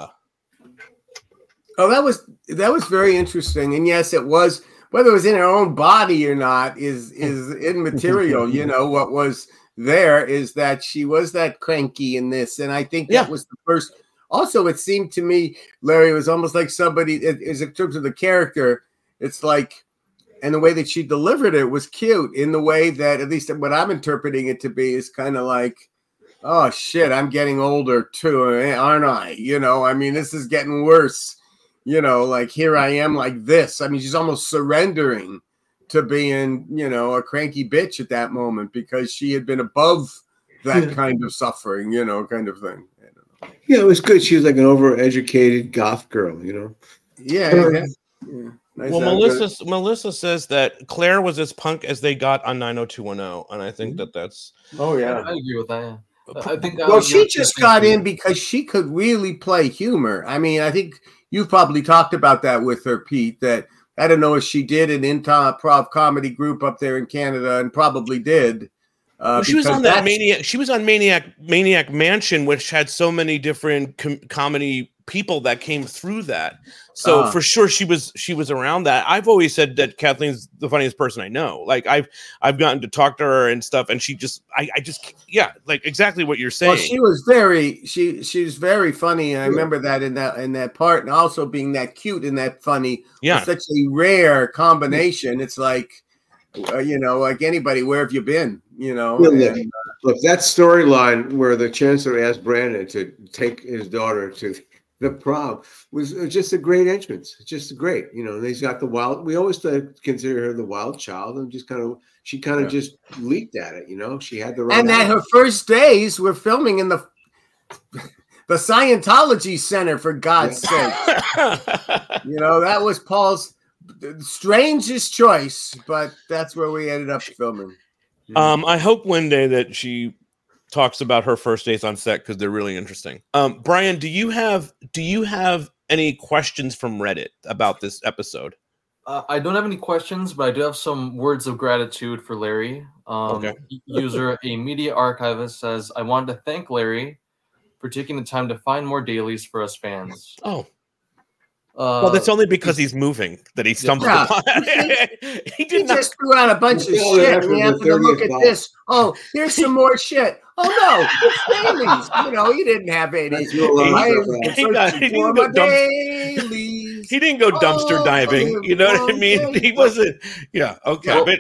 that was very interesting. And yes, it was, whether it was in her own body or not is immaterial. You know, what was there is that she was that cranky in this. And I think that was the first. Also, it seemed to me, Larry, was almost like somebody, in terms of the character, it's like, and the way that she delivered it was cute in the way that, at least what I'm interpreting it to be, is kind of like, oh shit, I'm getting older too, aren't I? You know, I mean, this is getting worse. You know, like here I am like this. I mean, she's almost surrendering to being, you know, a cranky bitch at that moment because she had been above that kind of suffering, you know, kind of thing. Yeah, it was good. She was like an overeducated goth girl, you know. Yeah. Well, Melissa says that Claire was as punk as they got on 90210, and I think that's. Oh yeah, I agree with that. Yeah. I think. Well, she just got in because she could really play humor. I mean, I think you've probably talked about that with her, Pete. That I don't know if she did an improv comedy group up there in Canada, and probably did. Well, she was on that Maniac. She was on Maniac Mansion, which had so many different comedy people that came through that. So for sure, she was around that. I've always said that Kathleen's the funniest person I know. Like I've gotten to talk to her and stuff, and she just, like exactly what you're saying. Well, she was very funny. I remember that in that part, and also being that cute and that funny. Yeah, such a rare combination. It's like. You know, like anybody, where have you been? You know, look, that storyline where the chancellor asked Brandon to take his daughter to the prom was just a great entrance. Just great, you know. And he's got the wild. We always consider her the wild child, and she kind of just leaped at it. You know, she had the right. And that her first days were filming in the Scientology Center, for God's sake. You know, that was Paul's. Strangest choice, but that's where we ended up filming. I hope one day that she talks about her first days on set because they're really interesting. Brian, do you have any questions from Reddit about this episode? I don't have any questions, but I do have some words of gratitude for Larry. Okay. User a media archivist says, "I wanted to thank Larry for taking the time to find more dailies for us fans." Oh. Well, that's only because he's moving that he stumbled upon. He just threw out a bunch of shit. And you have to look at this. Oh, here's some more shit. Oh no, it's dailies. You know, he didn't have any. He didn't go dumpster diving. You know what I mean? He wasn't. Yeah. Okay. In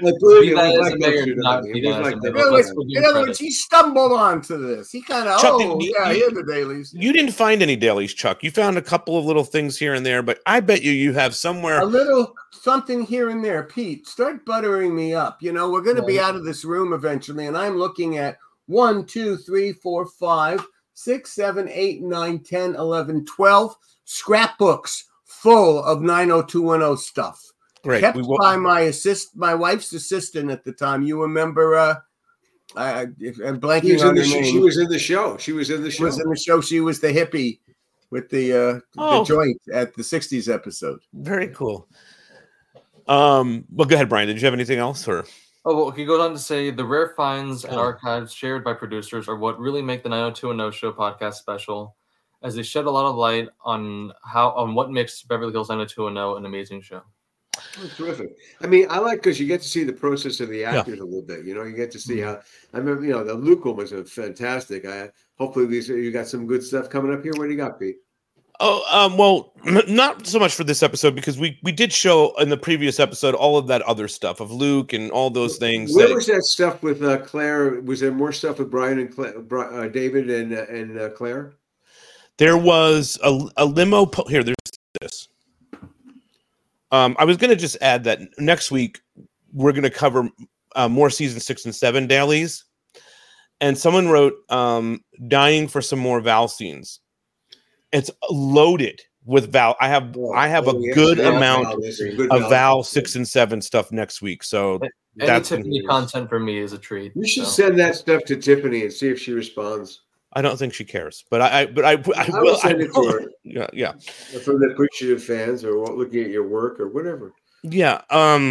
other words, he stumbled onto this. He kind of. Here's the dailies. You didn't find any dailies, Chuck. You found a couple of little things here and there, but I bet you have somewhere a little something here and there. Pete, start buttering me up. You know, we're going to be out of this room eventually, and I'm looking at 1, 2, 3, 4, 5, 6, 7, 8, 9, 10, 11, 12 scrapbooks full of 90210 stuff. Great. Kept by my wife's assistant at the time. You remember? I'm blanking on her name. She was in the show. She was in the show. She was the hippie with the joint at the 60s episode. Very cool. Well, go ahead, Brian. Did you have anything else, or? Oh, well, he goes on to say the rare finds and archives shared by producers are what really make the 90210 Show podcast special, as they shed a lot of light on what makes Beverly Hills 90210 an amazing show. Oh, terrific. I mean, I like because you get to see the process of the actors a little bit. You know, you get to see how. I remember, you know, the Luke one was fantastic. Hopefully, you got some good stuff coming up here. What do you got, Pete? Oh, well, not so much for this episode because we did show in the previous episode all of that other stuff of Luke and all those things. Where was that stuff with Claire? Was there more stuff with Brian and David and Claire? There was a limo. Here, there's this. I was going to just add that next week we're going to cover more season 6 and 7 dailies. And someone wrote, dying for some more Val scenes. It's loaded with Val. I have a good amount of Val 6 and 7 stuff next week. So any Tiffany content for me is a treat. You should send that stuff to Tiffany and see if she responds. I don't think she cares, but I will send it to her. Yeah. From the appreciative fans or looking at your work or whatever. Yeah.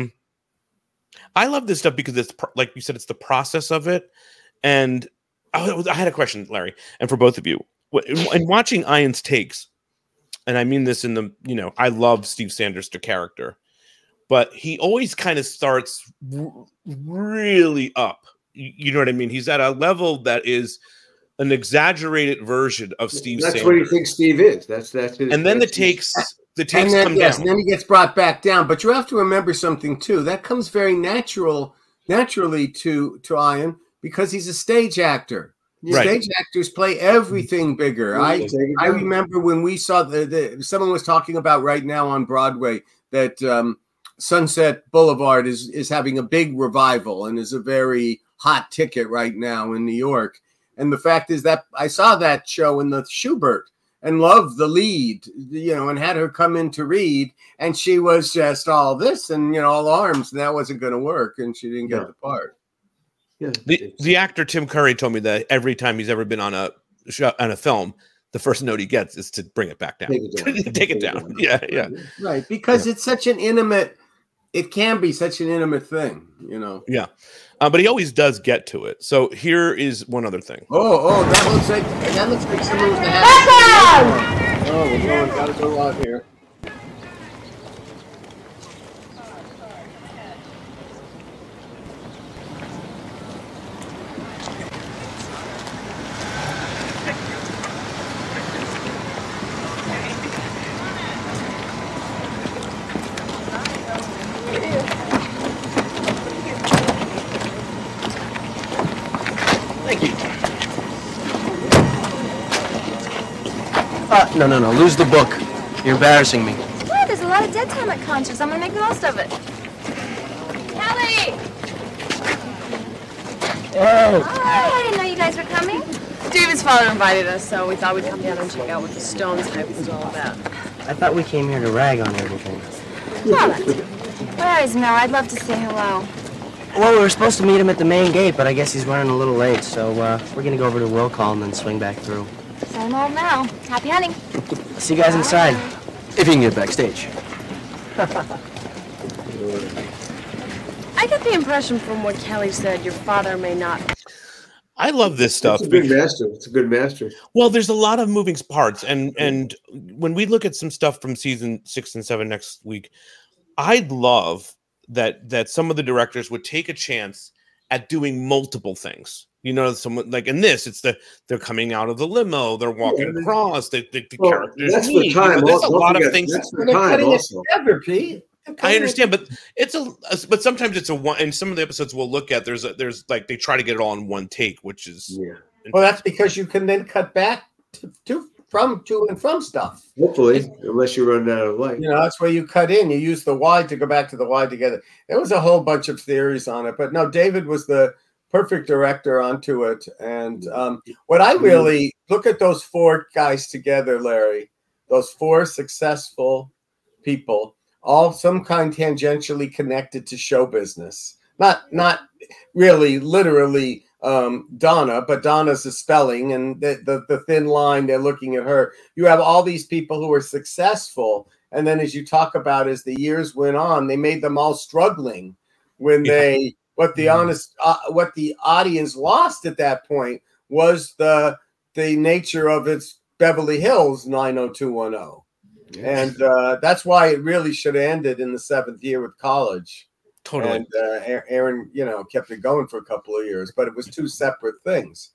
I love this stuff because it's like you said, it's the process of it. And I had a question, Larry, and for both of you, in watching Ian's takes, and I mean this in the, I love Steve Sanders, the character, but he always kind of starts really up. You know what I mean? He's at a level that is an exaggerated version of Steve Sanders. That's what he thinks Steve is. That's his. And then the takes come down. And then he gets brought back down. But you have to remember something too. That comes very naturally to Ian because he's a stage actor. Right. Stage actors play everything bigger. I remember when we saw someone was talking about right now on Broadway that Sunset Boulevard is having a big revival and is a very hot ticket right now in New York. And the fact is that I saw that show in the Schubert and loved the lead, and had her come in to read, and she was just all this and all arms, and that wasn't going to work, and she didn't get the part. Yeah. The actor Tim Curry told me that every time he's ever been on a show, on a film, the first note he gets is to bring it back down. Take it down. Yeah. Right, because it's such an intimate. It can be such an intimate thing, Yeah, but he always does get to it. So here is one other thing. Oh, that looks like someone with the hat. Oh, we're going. Gotta go out here. No. Lose the book. You're embarrassing me. What? There's a lot of dead time at concerts. I'm gonna make the most of it. Kelly! Oh. Hi, I didn't know you guys were coming. David's father invited us, so we thought we'd come down and check out what the Stones hype was all about. I thought we came here to rag on everything. Well, where is Mel? I'd love to say hello. Well, we were supposed to meet him at the main gate, but I guess he's running a little late, so we're gonna go over to Will Call and then swing back through. Same old Mel. Happy hunting. See you guys inside. If you can get backstage. I get the impression from what Kelly said, your father may not. I love this stuff. It's a good master. Well, there's a lot of moving parts, and when we look at some stuff from season 6 and 7 next week, I'd love that some of the directors would take a chance at doing multiple things. Someone like in this, they're coming out of the limo, they're walking across, the characters. That's the time. There's a lot of things. That's the time also. Pete. I understand, but but sometimes it's a one. And some of the episodes we'll look at, there's like they try to get it all in one take, which is Well, that's because you can then cut back to and from stuff. Hopefully, unless you run out of light. That's where you cut in. You use the wide to go back to the wide together. There was a whole bunch of theories on it, but no, David was the perfect director onto it. And what I really look at those 4 guys together, Larry, those 4 successful people, all some kind tangentially connected to show business. Not really literally Donna, but Donna's a spelling and the thin line, they're looking at her. You have all these people who are successful. And then as you talk about, as the years went on, they made them all struggling when what the audience lost at that point was the nature of its Beverly Hills 90210. And that's why it really should have ended in the 7th year with College. Totally. And Aaron, kept it going for a couple of years, but it was 2 separate things.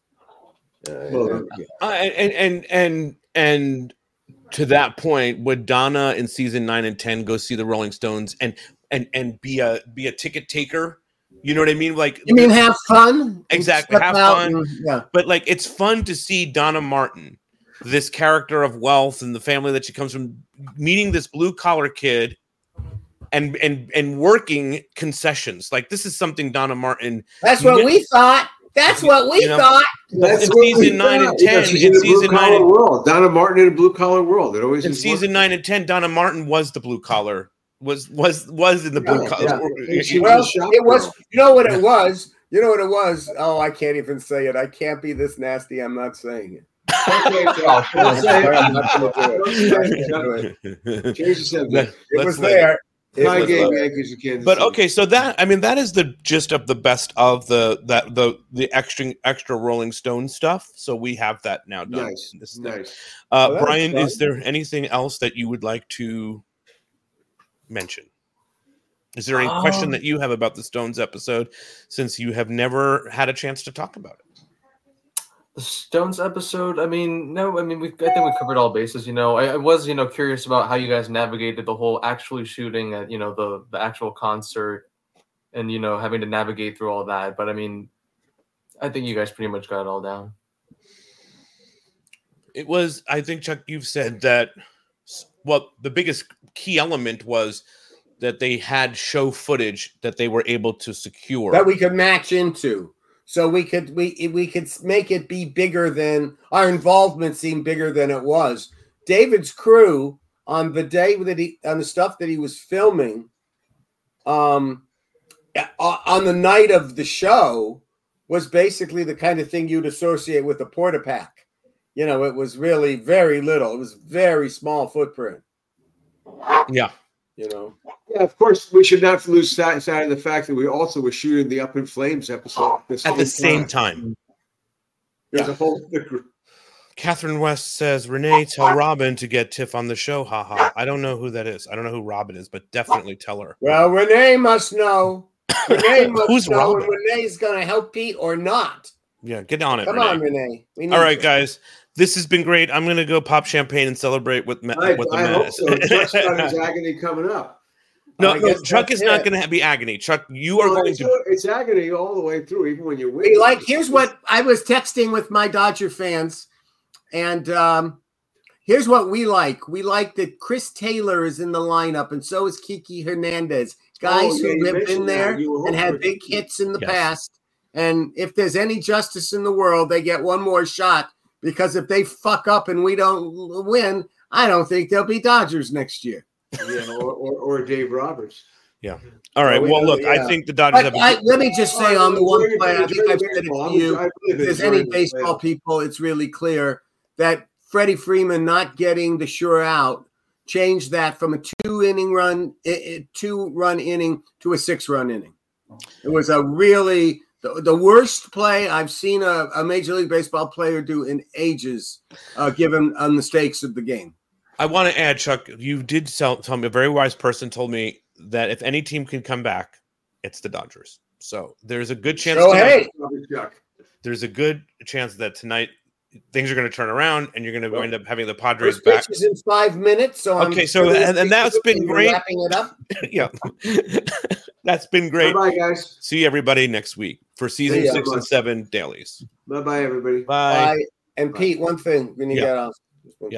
And to that point, would Donna in season 9 and 10 go see the Rolling Stones and be a ticket taker? You know what I mean? Like, you mean have fun? Exactly, have fun. But like, it's fun to see Donna Martin, this character of wealth and the family that she comes from, meeting this blue collar kid and working concessions. Like this is something Donna Martin. That's what we thought. That's what we thought. That's in what season we 9 thought. and 10. She's In in the season 9 blue-collar and world. Donna Martin in a blue collar world. It always in is season 9 and 10. Donna Martin was the blue collar. Was in the blue collar. Well, it was. You know what it was. You know what it was. Oh, I can't even say it. I can't be this nasty. I'm not saying it. I'm not going to do it. Change the subject. It was there. Tie game Yankees in Kansas But City. okay, so that is the gist of the best of the extra Rolling Stone stuff. So we have that now done. Nice. Brian, is there anything else that you would like to mention? Is there any question that you have about the Stones episode, since you have never had a chance to talk about it? The Stones episode, I think we covered all bases. I was, curious about how you guys navigated the whole actually shooting at, the actual concert and, having to navigate through all that. But I think you guys pretty much got it all down. It was, I think, Chuck, you've said that, well, the biggest key element was that they had show footage that they were able to secure. That we could match into. So we could make it be bigger than our involvement seemed bigger than it was. David's crew on the day that on the stuff that he was filming, on the night of the show, was basically the kind of thing you'd associate with a porta pack. It was really very little. It was very small footprint. Yeah. Yeah, of course, we should not lose sight of the fact that we also were shooting the Up in Flames episode at the same time. There's a whole. Catherine West says, Renee, tell Robin to get Tiff on the show. Haha. I don't know who that is. I don't know who Robin is, but definitely tell her. Well, Renee must know. Renee must Who's know Robin? when Renee's going to help Pete or not. Yeah, get on it. Come Renee. on, Renee. We need All right, you. guys. This has been great. I'm going to go pop champagne and celebrate with the I hope Mets. so. Chuck's got his agony coming up. No, Chuck is not going to be agony. Chuck, you are going to. It's agony all the way through, even when you win. Here's what I was texting with my Dodger fans, and here's what we like. We like that Chris Taylor is in the lineup, and so is Kiki Hernandez. Guys who have been there and had big hits in the past. And if there's any justice in the world, they get one more shot, because if they fuck up and we don't win, I don't think they'll be Dodgers next year. Yeah, or Dave Roberts. Yeah. All right. Well, look, I think the Dodgers let me just say on the one play, I think I've said it to you. If there's any baseball people, it's really clear that Freddie Freeman not getting the sure out changed that from a two-run inning to a 6-run inning. It was a really the worst play I've seen a Major League Baseball player do in ages, given the stakes of the game. I want to add, Chuck, you did tell me, a very wise person told me that if any team can come back, it's the Dodgers. So there's a good chance. There's a good chance that tonight things are going to turn around and you're going to end up having the Padres back. Pitch is in 5 minutes. So okay, so and that's been great. Wrapping it up. Yeah, that's been great. Bye, guys. See everybody next week for season 6 and 7 dailies. Bye, everybody. Bye. And Pete, one thing when you get off.